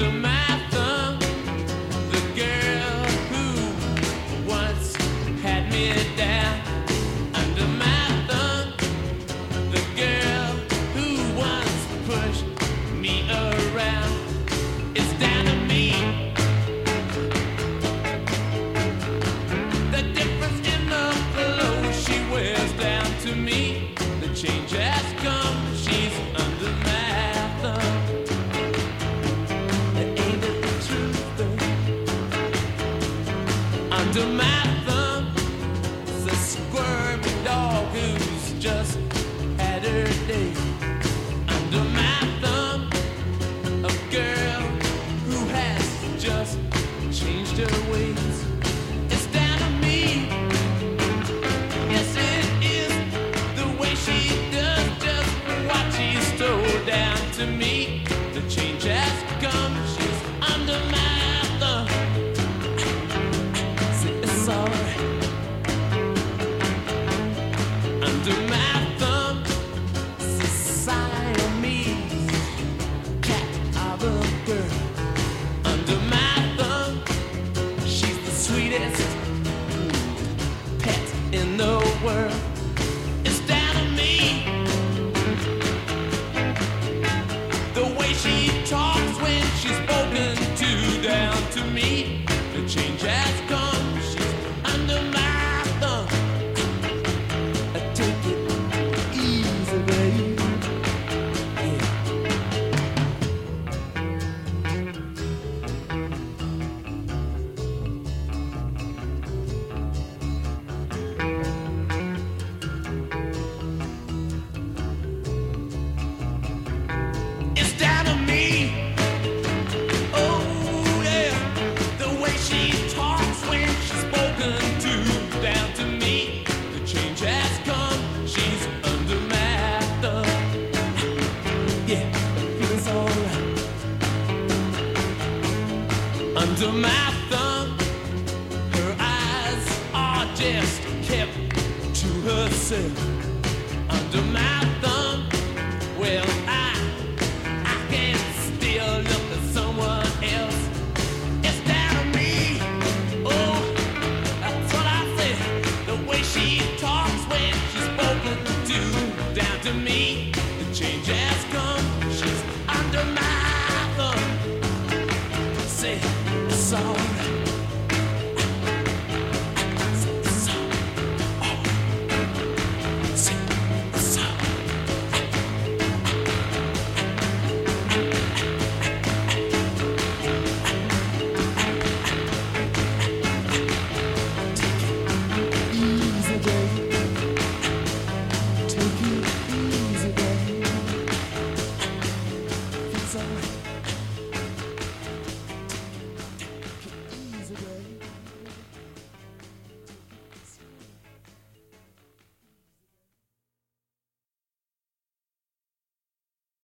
under my thumb. The girl who once had me down under my thumb. The girl who once pushed me around is down to me. The difference in the clothes she wears down to me. The change has come, she's under my thumb. It ain't it the truth though? Under my thumb is a squirmy dog who's just had her day. Under my thumb, a girl who has just changed her ways. It's down to me. Yes, it is the way she does just what she stole down to me. The change has come, she's under my thumb. See, it's alright. Under my thumb, it's a Siamese cat of a girl. Under my thumb, she's the sweetest pet in the world. It's down to me. The way she talks when she's spoken to down to me. The change has come, she's under my thumb. Take it easy, baby. It's down to me. Oh yeah, the way she talks when she's spoken to down to me. The change has come, she's under my thumb. Yeah, feels alright. Under my thumb, her eyes are just kept to herself.